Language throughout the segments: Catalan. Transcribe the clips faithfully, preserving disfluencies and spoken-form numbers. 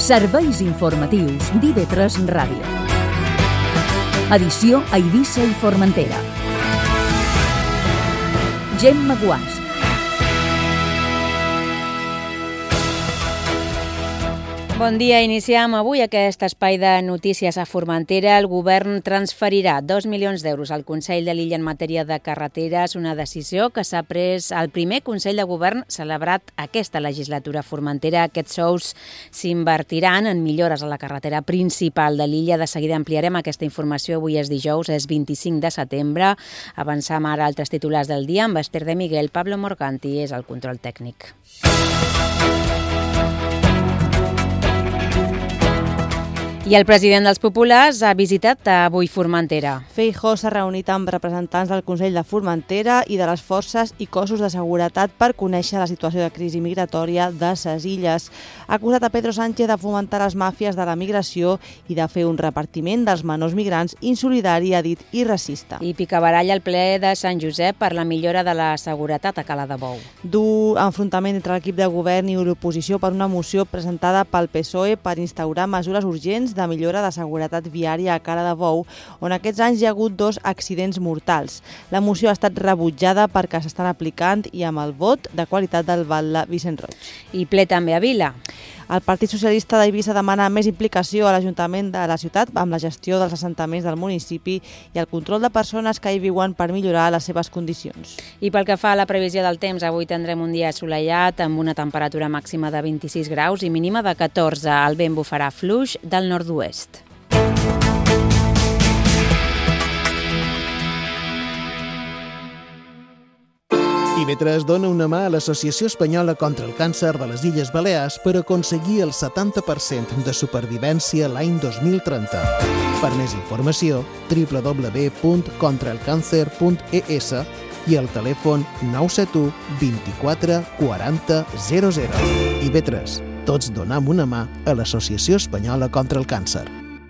Serveis informatius d'I V tres Ràdio. Edició a Eivissa i Formentera. Gemma Guàs. Bon dia, iniciem avui aquest espai de notícies a Formentera. El govern transferirà dos milions d'euros al Consell de l'Illa en matèria de carreteres, una decisió que s'ha pres al primer Consell de Govern celebrat aquesta legislatura a Formentera. Aquests sous s'invertiran en millores a la carretera principal de l'illa. De seguida ampliarem aquesta informació. Avui és dijous, és vint-i-cinc de setembre. Avançam ara altres titulars del dia amb Esther de Miguel. Pablo Morganti és el control tècnic. I el president dels Populars ha visitat avui Formentera. Feijóo s'ha reunit amb representants del Consell de Formentera i de les forces i cossos de seguretat per conèixer la situació de crisi migratòria de ses illes. Ha acusat a Pedro Sánchez de fomentar les màfies de la migració i de fer un repartiment dels menors migrants insolidari, ha dit, i racista. I picabarall al ple de Sant Josep per la millora de la seguretat a Cala de Bou. Dur enfrontament entre l'equip de govern i l'oposició per una moció presentada pel P S O E per instaurar mesures urgents de millora de seguretat viària a Cala de Bou, on aquests anys hi ha hagut dos accidents mortals. La moció ha estat rebutjada perquè s'estan aplicant i amb el vot de qualitat del batlle Vicent Roig. I ple també a Vila. El Partit Socialista d'Eivissa demana més implicació a l'Ajuntament de la ciutat amb la gestió dels assentaments del municipi i el control de persones que hi viuen per millorar les seves condicions. I pel que fa a la previsió del temps, avui tindrem un dia assolellat amb una temperatura màxima de vint-i-sis graus i mínima de catorze. El vent bufarà fluix del nord-oest. I V tres dona una mà a l'Associació Espanyola contra el Càncer de les Illes Balears per aconseguir el setanta per cent de supervivència l'any dos mil trenta. Per més informació, w w w punt contra el càncer punt e s i el telèfon nou set u vint-i-quatre quaranta zero zero. I V tres, tots donem una mà a l'Associació Espanyola contra el Càncer.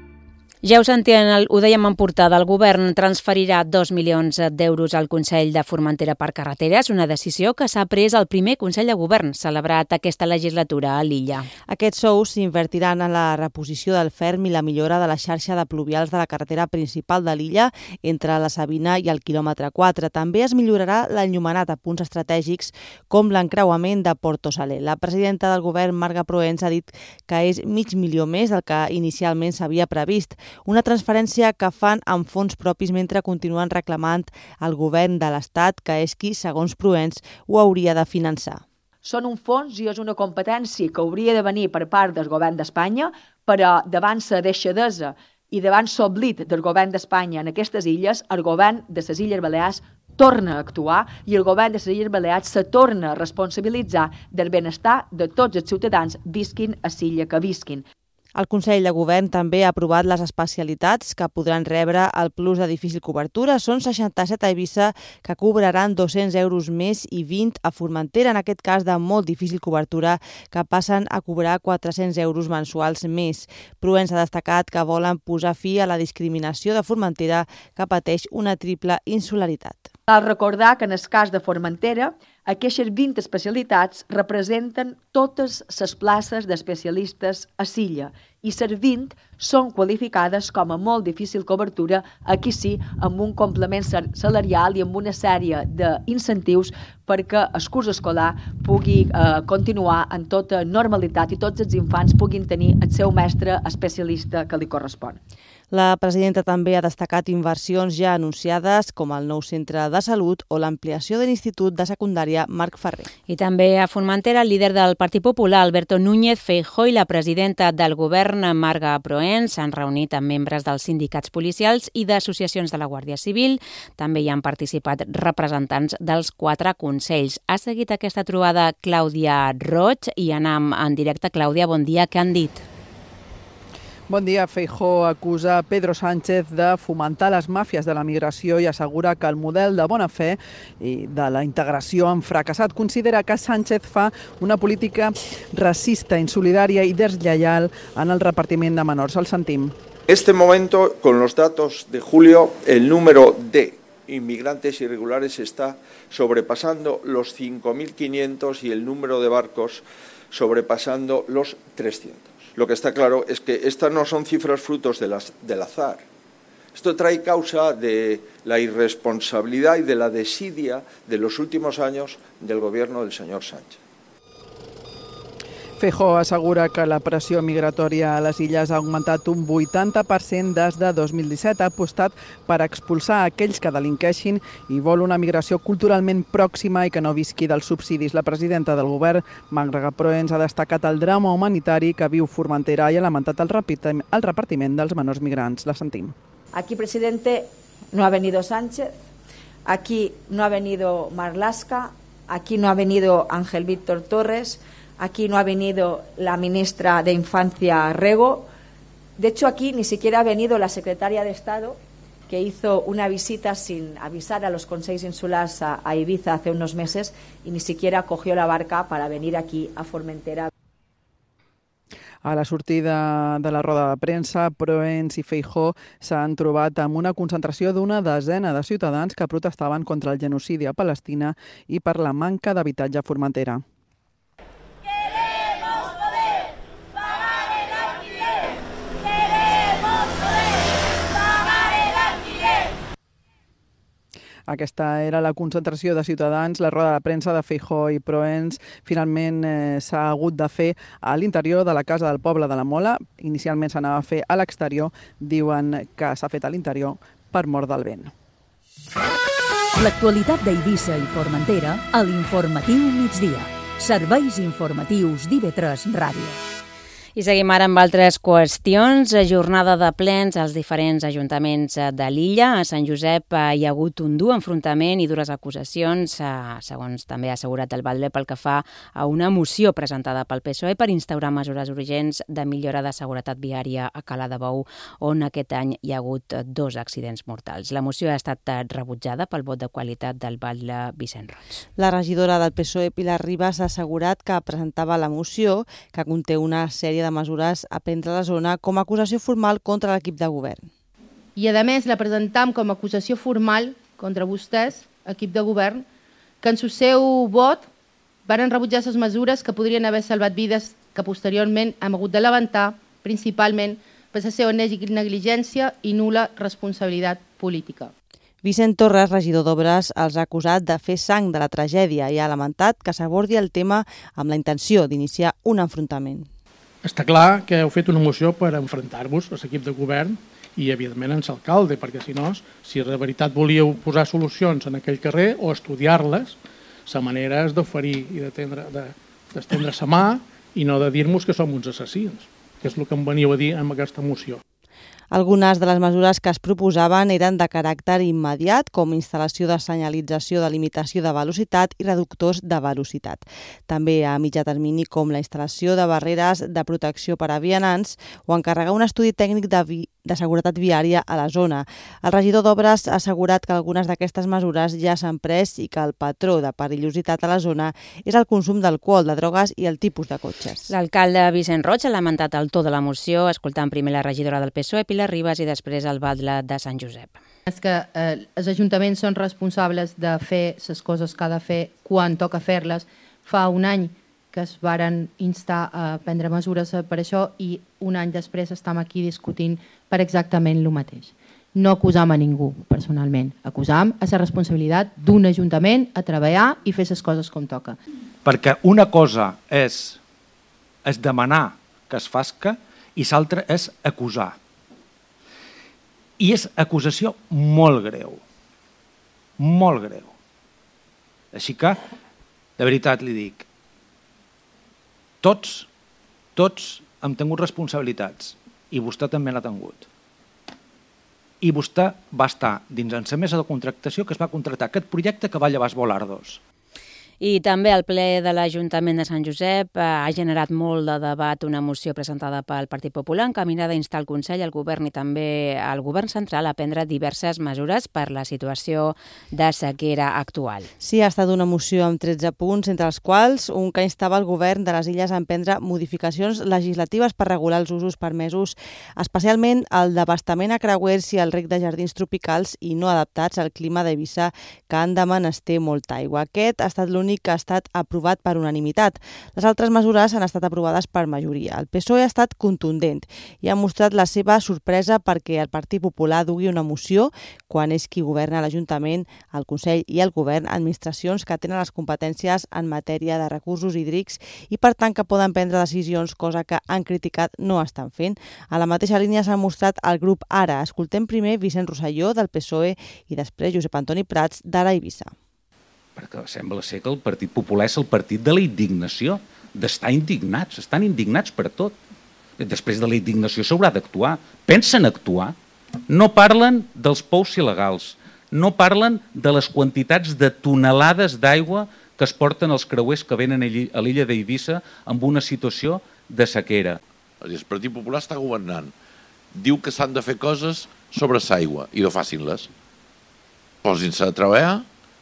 Ja ho sentien, ho dèiem en portada, el govern transferirà dos milions d'euros al Consell de Formentera per carreteres, una decisió que s'ha pres al primer Consell de Govern celebrat aquesta legislatura a l'illa. Aquests sous s'invertiran en la reposició del ferm i la millora de la xarxa de pluvials de la carretera principal de l'illa entre la Sabina i el quilòmetre quatre. També es millorarà l'enllumenat a punts estratègics com l'encreuament de Porto Saler. La presidenta del govern, Marga Proens, ha dit que és mig milió més del que inicialment s'havia previst. Una transferència que fan amb fons propis mentre continuen reclamant al govern de l'Estat que és qui, segons Proens, ho hauria de finançar. Són un fons i és una competència que hauria de venir per part del govern d'Espanya, però davant la deixadesa i davant l'oblit del govern d'Espanya en aquestes illes, el govern de les Illes Balears torna a actuar i el govern de les Illes Balears se torna a responsabilitzar del benestar de tots els ciutadans visquin a l'illa que visquin. El Consell de Govern també ha aprovat les especialitats que podran rebre el plus de difícil cobertura. Són seixanta-set a Eivissa que cobraran dos-cents euros més i vint a Formentera, en aquest cas de molt difícil cobertura, que passen a cobrar quatre-cents euros mensuals més. Proens ha destacat que volen posar fi a la discriminació de Formentera que pateix una triple insularitat. Cal recordar que en el cas de Formentera, aquestes vint especialitats representen totes les places d'especialistes a l'illa i les vint són qualificades com a molt difícil cobertura, aquí sí, amb un complement salarial i amb una sèrie d'incentius perquè el curs escolar pugui eh, continuar en tota normalitat i tots els infants puguin tenir el seu mestre especialista que li correspon. La presidenta també ha destacat inversions ja anunciades com el nou centre de salut o l'ampliació de l'Institut de Secundària Marc Ferrer. I també a Formentera, el líder del Partit Popular, Alberto Núñez Feijóo, i la presidenta del govern, Marga Proens, s'han reunit amb membres dels sindicats policials i d'associacions de la Guàrdia Civil. També hi han participat representants dels quatre consells. Ha seguit aquesta trobada Clàudia Roig i anem en directe. Clàudia, bon dia, què han dit? Bon dia. Feijóo acusa Pedro Sánchez de fomentar les màfies de la migració i assegura que el model de bona fe i de la integració han fracassat. Considera que Sánchez fa una política racista, insolidària i deslleial en el repartiment de menors. El sentim. En este momento, con los datos de julio, el número de inmigrantes irregulares está sobrepasando los cinco mil quinientos y el número de barcos sobrepasando los trescientos. Lo que está claro es que estas no son cifras frutos de las, del azar. Esto trae causa de la irresponsabilidad y de la desidia de los últimos años del gobierno del señor Sánchez. Feijóo assegura que la pressió migratòria a les illes ha augmentat un vuitanta per cent des de dos mil disset. Ha apostat per expulsar aquells que delinqueixin i vol una migració culturalment pròxima i que no visqui dels subsidis. La presidenta del govern, Magda Proens, ha destacat el drama humanitari que viu Formentera i ha lamentat el repartiment dels menors migrants. La sentim. Aquí, presidente, no ha venido Sánchez, aquí no ha venido Marlaska, aquí no ha venido Ángel Víctor Torres, aquí no ha venido la ministra de Infancia Rego. De hecho, aquí ni siquiera ha venido la secretaria de Estado, que hizo una visita sin avisar a los consejos insulares a, a Ibiza hace unos meses y ni siquiera cogió la barca para venir aquí a Formentera. A la sortida de la roda de premsa, Proens i Feijóo s'han trobat amb una concentració d'una desena de ciutadans que protestaven contra el genocidi a Palestina i per la manca d'habitatge a Formentera. Aquesta era la concentració de ciutadans. La roda de premsa de Feijóo i Proens finalment eh, s'ha hagut de fer a l'interior de la Casa del Poble de la Mola. Inicialment s'anava a fer a l'exterior. Diuen que s'ha fet a l'interior per mort del vent. L'actualitat d'Eivissa i Formentera a l'Informatiu Migdia. Serveis informatius d'I V tres Ràdio. I seguim ara amb altres qüestions. Jornada de plens als diferents ajuntaments de l'illa. A Sant Josep hi ha hagut un dur enfrontament i dures acusacions, segons també ha assegurat el batlle, pel que fa a una moció presentada pel P S O E per instaurar mesures urgents de millora de seguretat viària a Cala de Bou, on aquest any hi ha hagut dos accidents mortals. La moció ha estat rebutjada pel vot de qualitat del batlle Vicent Roig. La regidora del P S O E, Pilar Ribas, ha assegurat que presentava la moció, que conté una sèrie de mesures a prendre a la zona com a acusació formal contra l'equip de govern. I a més la presentam com a acusació formal contra vostès, equip de govern, que en el seu vot varen rebutjar les mesures que podrien haver salvat vides que posteriorment hem hagut de levantar, principalment per la seva negligència i nul·la responsabilitat política. Vicent Torres, regidor d'Obres, els ha acusat de fer sang de la tragèdia i ha lamentat que s'abordi el tema amb la intenció d'iniciar un enfrontament. Està clar que heu fet una moció per enfrontar-vos a l'equip de govern i, evidentment, en l'alcalde, perquè si no, si de veritat volíeu posar solucions en aquell carrer o estudiar-les, la manera és d'oferir i d'estendre la mà i no de dir-nos que som uns assassins, que és el que em veniu a dir amb aquesta moció. Algunes de les mesures que es proposaven eren de caràcter immediat, com instal·lació de senyalització de limitació de velocitat i reductors de velocitat. També a mitjà termini, com la instal·lació de barreres de protecció per a vianants o encarregar un estudi tècnic de, vi de seguretat viària a la zona. El regidor d'Obres ha assegurat que algunes d'aquestes mesures ja s'han pres i que el patró de perillositat a la zona és el consum d'alcohol, de drogues i el tipus de cotxes. L'alcalde Vicent Roig ha lamentat el to de la moció, escoltant primer la regidora del P S O E, Pilar Ribas, i després el batlle de Sant Josep. És que eh, els ajuntaments són responsables de fer les coses que ha de fer quan toca fer-les. Fa un any que es varen instar a prendre mesures per això i un any després estem aquí discutint per exactament el mateix. No acusam a ningú, personalment. Acusam a la responsabilitat d'un ajuntament a treballar i fer les coses com toca. Perquè una cosa és, és demanar que es fasca i l'altra és acusar. I és acusació molt greu, molt greu. Així que, de veritat li dic, tots, tots hem tingut responsabilitats i vostè també n'ha tingut. I vostè va estar dins en la mesa de contractació que es va contractar aquest projecte que va llevar els volardos. I també el ple de l'Ajuntament de Sant Josep ha generat molt de debat una moció presentada pel Partit Popular encaminada a instar el Consell, el Govern i també el Govern Central a prendre diverses mesures per la situació de sequera actual. Sí, ha estat una moció amb tretze punts, entre els quals un que instava el Govern de les Illes a emprendre modificacions legislatives per regular els usos permesos, especialment el d'abastament a creuers i el reg de jardins tropicals i no adaptats al clima d'Eivissa, que han de menester molta aigua. Aquest ha estat l'únic l'únic que ha estat aprovat per unanimitat. Les altres mesures han estat aprovades per majoria. El P S O E ha estat contundent i ha mostrat la seva sorpresa perquè el Partit Popular dugui una moció quan és qui governa l'Ajuntament, el Consell i el Govern, administracions que tenen les competències en matèria de recursos hídrics i per tant que poden prendre decisions, cosa que han criticat no estan fent. A la mateixa línia s'ha mostrat el grup Ara. Escoltem primer Vicent Rosselló del P S O E i després Josep Antoni Prats d'Ara Eivissa. Perquè sembla ser que el Partit Popular és el partit de la indignació, d'estar indignats, estan indignats per tot. Després de la indignació s'haurà d'actuar. Pensen actuar. No parlen dels pous il·legals, no parlen de les quantitats de tonelades d'aigua que es porten els creuers que venen a l'illa d'Eivissa amb una situació de sequera. El Partit Popular està governant. Diu que s'han de fer coses sobre l'aigua i no facin-les. Posin-se a treballar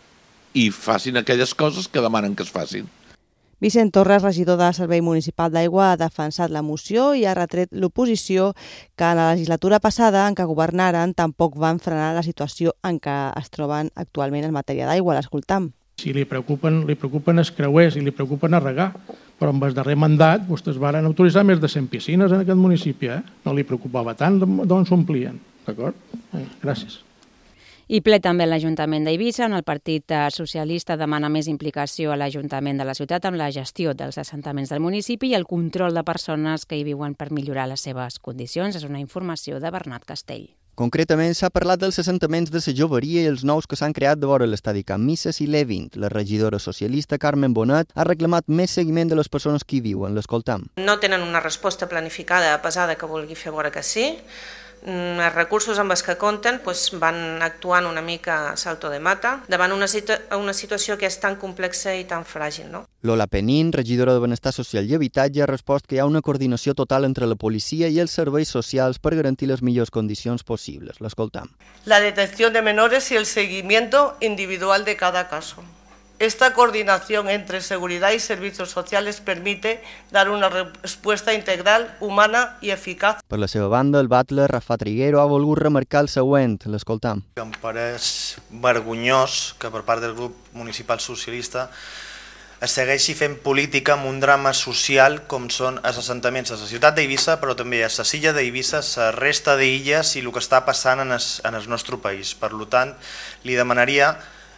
i facin aquelles coses que demanen que es facin. Vicent Torres, regidor de Servei Municipal d'Aigua, ha defensat la moció i ha retret l'oposició que en la legislatura passada, en què governaren, tampoc van frenar la situació en què es troben actualment en matèria d'aigua. L'escoltam. Si li preocupen, li preocupen els creuers i li preocupen a regar, però amb el darrer mandat vostès van autoritzar més de cent piscines en aquest municipi. Eh? No li preocupava tant d'on s'omplien. D'acord? Eh, gràcies. I ple també l'Ajuntament d'Eivissa, on el Partit Socialista demana més implicació a l'Ajuntament de la ciutat amb la gestió dels assentaments del municipi i el control de persones que hi viuen per millorar les seves condicions. És una informació de Bernat Castell. Concretament, s'ha parlat dels assentaments de la Joveria i els nous que s'han creat de vora l'estadi Can Misses i l'E vint. La regidora socialista Carmen Bonet ha reclamat més seguiment de les persones que hi viuen. L'escoltam. No tenen una resposta planificada a pesar de que vulgui fer veure que sí. Els recursos amb els que compten doncs, van actuant una mica a salto de mata davant una, situ una situació que és tan complexa i tan fràgil. No? Lola Penín, regidora de Benestar Social i Habitatge, ha respost que hi ha una coordinació total entre la policia i els serveis socials per garantir les millors condicions possibles. L'escoltam. La detecció de menores i el seguimiento individual de cada caso. Esta coordinación entre seguridad y servicios sociales permite dar una respuesta integral, humana y eficaz. Per la seva banda, el batlle Rafa Triguero ha volgut remarcar el següent. L'escoltam. Em pareix vergonyós que per part del grup municipal socialista es segueixi fent política amb un drama social com són els assentaments a la ciutat d'Eivissa, però també a la illa d'Eivissa, la resta d'illes i el que està passant en el, en el nostre país. Per tant, li demanaria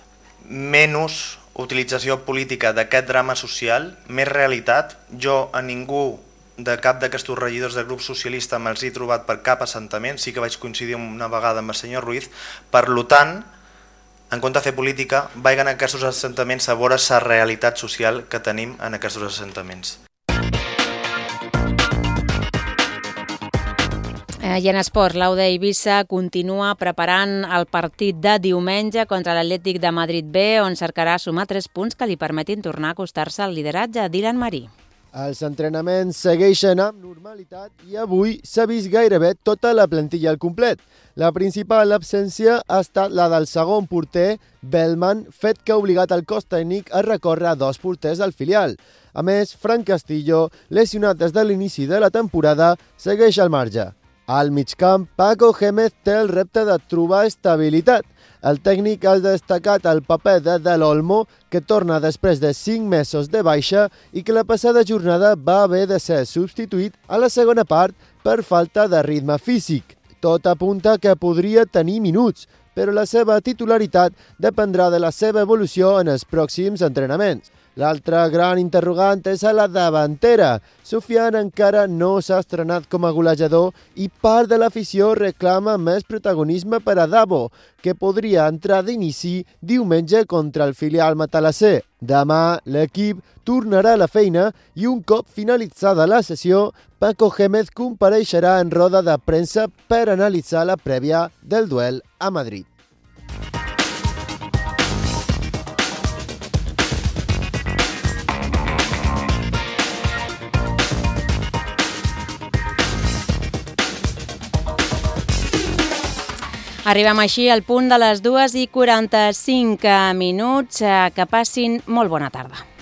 menys utilització política d'aquest drama social, més realitat. Jo a ningú de cap d'aquests regidors del grup socialista me'ls he trobat per cap assentament, sí que vaig coincidir una vegada amb el senyor Ruiz. Per tant, en compte de fer política, vagin a aquests assentaments a veure la realitat social que tenim en aquests assentaments. I en esport, l'Au d'Eivissa continua preparant el partit de diumenge contra l'Atlètic de Madrid B, on cercarà sumar tres punts que li permetin tornar a acostar-se al lideratge. Dylan Marí. Els entrenaments segueixen amb normalitat i avui s'ha vist gairebé tota la plantilla al complet. La principal absència ha estat la del segon porter, Bellman, fet que ha obligat el cos tècnic a recórrer dos porters al filial. A més, Fran Castillo, lesionat des de l'inici de la temporada, segueix al marge. Al migcamp, Paco Gémez té el repte de trobar estabilitat. El tècnic ha destacat el paper de Del Olmo, que torna després de cinc mesos de baixa i que la passada jornada va haver de ser substituït a la segona part per falta de ritme físic. Tot apunta que podria tenir minuts, però la seva titularitat dependrà de la seva evolució en els pròxims entrenaments. L'altra gran interrogant és a la davantera. Sofian encara no s'ha estrenat com a golejador i part de l'afició reclama més protagonisme per a Davo, que podria entrar d'inici diumenge contra el filial matalasser. Demà l'equip tornarà a la feina i un cop finalitzada la sessió, Paco Gémez compareixerà en roda de premsa per analitzar la prèvia del duel a Madrid. Arribem així al punt de les dues i quaranta-cinc minuts. Que passin molt bona tarda.